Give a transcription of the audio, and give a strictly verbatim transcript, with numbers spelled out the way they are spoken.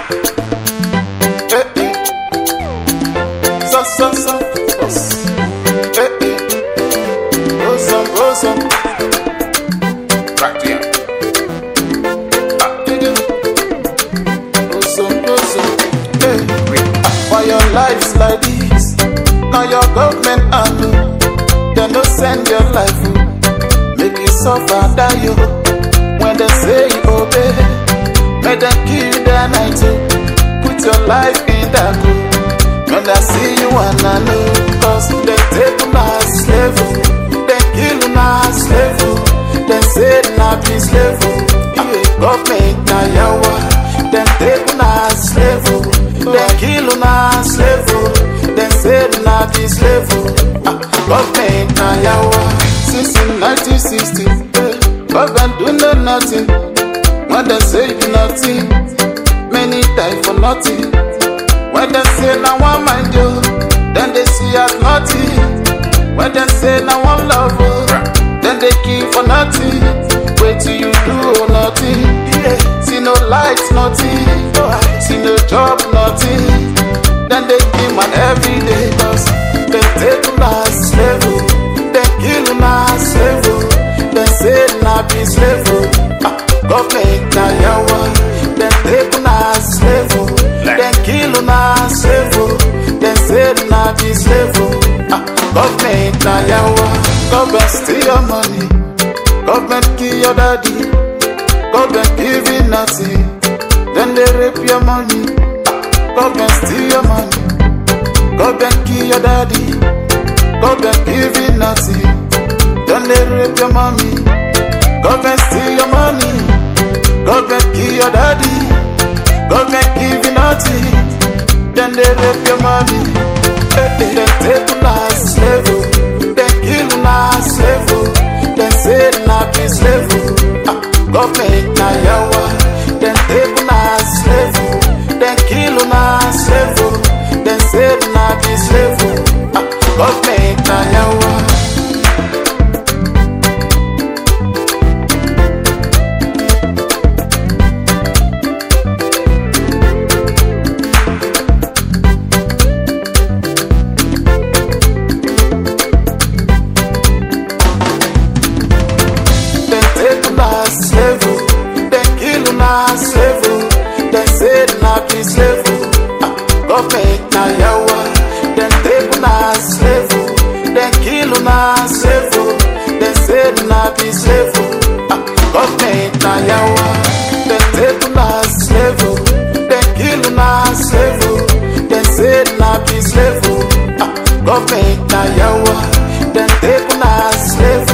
Eh, eh. So, so, so. Eh, eh. Awesome, awesome. Right here. Ah, dig it. Awesome, awesome. Eh. Ah, why your life's like this? Now your government handle. They no send your life. Oh. Make you suffer, die you. When they say you obey, make them kill you that night too. Put your life in that group. When I see you wanna know, cause they take you as slave. They kill you as slave. They say not be slave. Yeah, government na yawa. They take you as slave. They kill you as slave. They say not be slave. Ah, government na yawa. Since in nineteen sixty, government do no nothing. When they say nothing, many die for nothing. When they say now one mind you, then they see as nothing. When they say now one love, then they kill for nothing. Wait till you do nothing. Yeah. See no lights, nothing. See no job, nothing. Then they kill man every day, cause they take you as slave. They kill you as slave. They say not be slave. Ah, government na yawa. They take you as slave. They kill you as slave. They say not be slave. Ah, government na yawa. Government steal your money. Government kill your daddy. Government give you nothing. Then they rape your money. Ah, government steal your money. Government kill your daddy. Government give you nothing. Then they rape your mommy. Government steal your money. Government kill your daddy. Government give you nothing. Then they rape your mommy. They take you as slave. They kill you as slave. They say not be slave. Ah, government na yawa. They take you as slave. They kill you as slave. They say not be slave. Ah, government na yawa. Slave, they kill you as slave. They say not be slave. Ah, government na yawa. They take you as slave. They kill you as slave. They say not be slave. Ah, government na yawa. They take you as slave. They kill you as slave. They say not be slave. Ah, government na yawa. They take you as slave.